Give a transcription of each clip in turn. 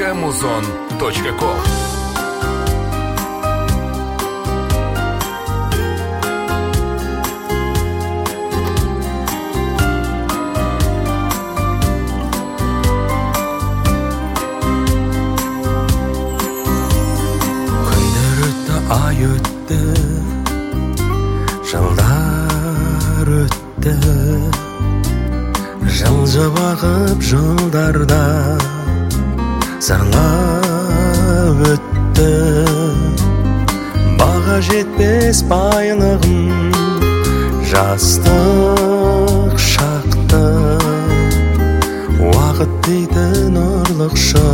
muzon.com. Ay öttü, жылдар öttü, жылжы бағып жылдарда зарлап өтті. Баға жетпес байлығым жастық шақты, уақыт дейтін ұрлықшы,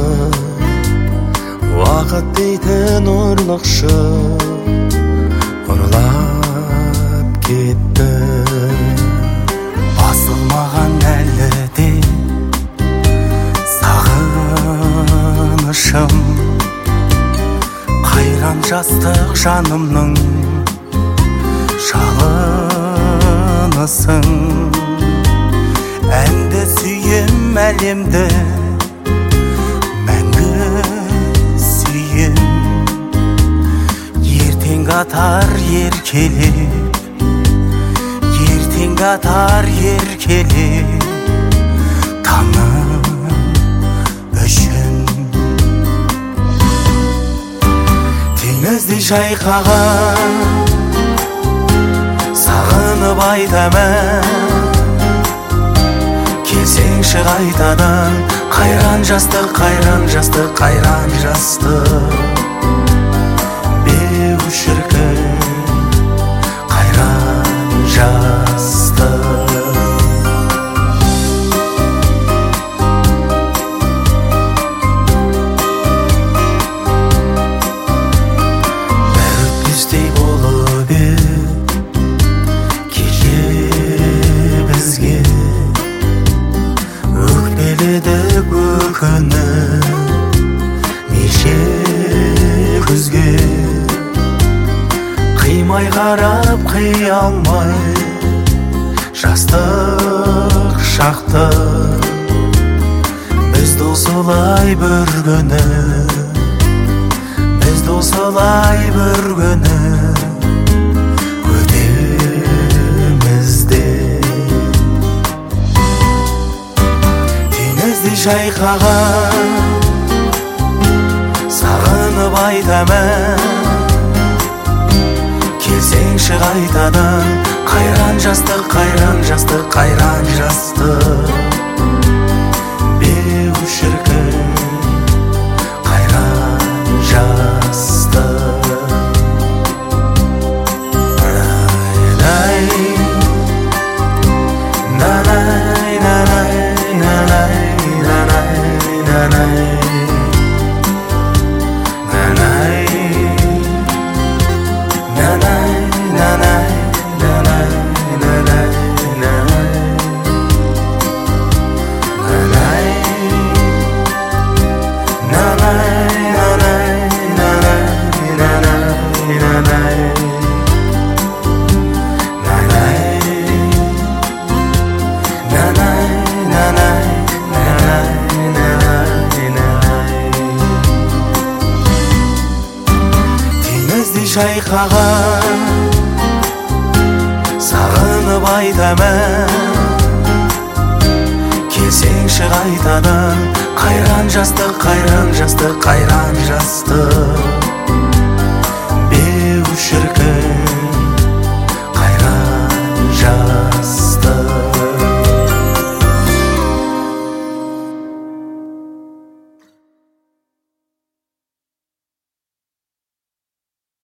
уақыт дейтін ұрлықшы ұрлап кетті. Басылмаған әлі де сағынышым, қайран жастық жанымның жалынысың. Әнді сүйем әлемді атар еркелеп, ертең атар еркелеп, таңым үшін. Теңіздей жайқаған сағынып айтамын, келсеңші қайтадан. Қайран жастық, қайран жастық, қайран жастық, шіркін қайран жастық. Бәрі өтпестей болып кеше бізге, өкпеледі өкініп неше күзге. Қимай қарап қия алмай жастық шақты, біз досылай бір күні, біз досылай бір күні өтемізде. Теңіздей жайқаған сағынып айтамын, келсеңші қайтадан. Қайран жастық, қайран жастық, қайран жастық, беу шіркін қайран жастық. Нанай, нанай, нанай, нанай, нанай, жайқаған сағынып айтамын, келсеңші қайтадан. Қайран жастық, қайран жастық, қайран жастық,